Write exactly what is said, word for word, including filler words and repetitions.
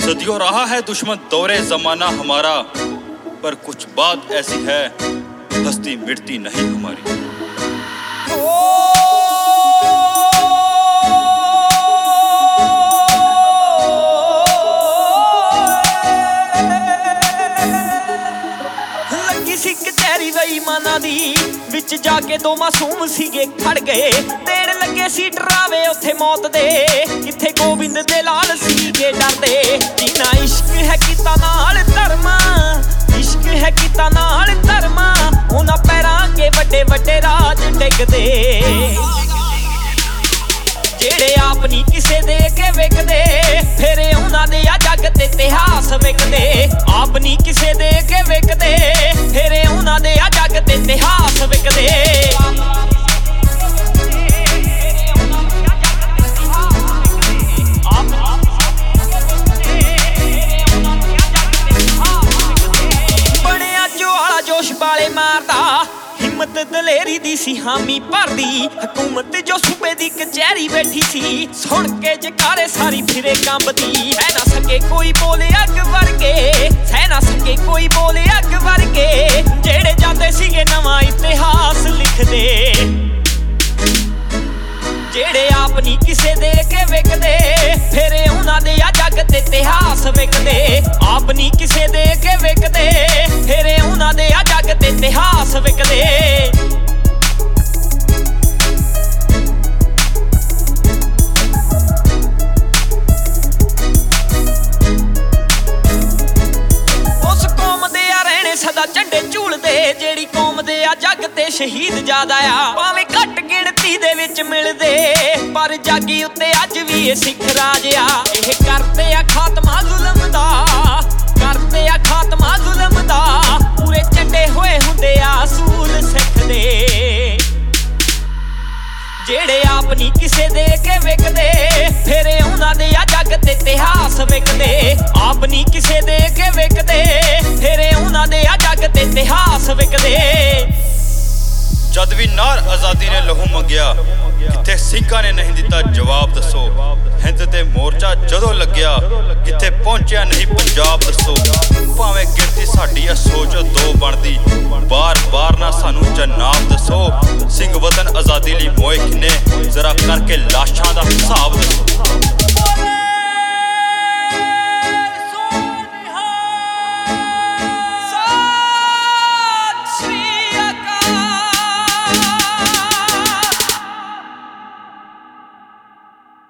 सदियों रहा है दुश्मन दौरे जमाना हमारा, पर कुछ बात ऐसी है हस्ती मिटती नहीं हमारी। कचहरी बेईमाना दी विच जाके दो मासूम सीगे खड़ गए। देर लगे सी डरावे उथे मौत दे, किथे गोविंद दे लाल सीगे डरदे। जिन्ना इश्क है कीता नाल धर्मा, इश्क है कीता नाल धर्मा, उन्हां पैरां अगे वड्डे वड्डे राज टिकदे। जेड़े आप नी किसे दे के विकदे, फिर उन्हां दे आ जग ते इतिहास विकदे। आप नी किसे दे के विकदे, फिर उन्हां दे आ जग ते इतिहास विकदे। बड़िया ज्वाला जोश वाले मारदा, हिम्मत दलेरी दी सी हामी भरदी। हुकूमत जो सूबे दी कचहरी बैठी सी, सुन के जकारे सारी फिरे कंबदी। सह ना सके कोई बोले अग वर्गे, सह ना सके कोई बोले अग वर्गे। जेड़े जाते सीगे नवां इतिहास लिखदे, जेड़े आप नी किसे दे के विकदे, फिर उन्हां दे आ जग ते इतिहास विकदे। आप नी किसे दे के विकदे, फिर उन्हां दे आ जग ते इतिहास विकदे। सदा झंडे झूलदे, जेड़ी कौम दे आ जग ते शहीद ज्यादा आ। भावें घट गिणती दे विच मिलदे, पर जागी उत्ते अज भी ये सिख राज आ। एह करदे आ खात्मा जुल्म दा, करदे आ खात्मा जुल्म दा। पूरे झंडे होए हुंदे आ असूल सिख दे। जेड़े आप नी किसे दे के विकदे, फिर उन्हां दे आ जग ते इतिहास विकदे। आप नी किसे दे के विकदे, फिर उन्हां दे आ जग ते इतिहास विकदे। जद भी नार आजादी ने लहू मंगिया, किथे सिंघां ने नहीं दिता जवाब दसो। हिंद ते मोर्चा जदों लग्या, किथे पहुंचिया नहीं पंजाब दसो। भावें गिनती साडी आ सोच दो बनदी, बार बार ना सानू जनाब दसो। सिंह वतन आजादी लई मोए किन्ने, जरा करके लाशां दा हिसाब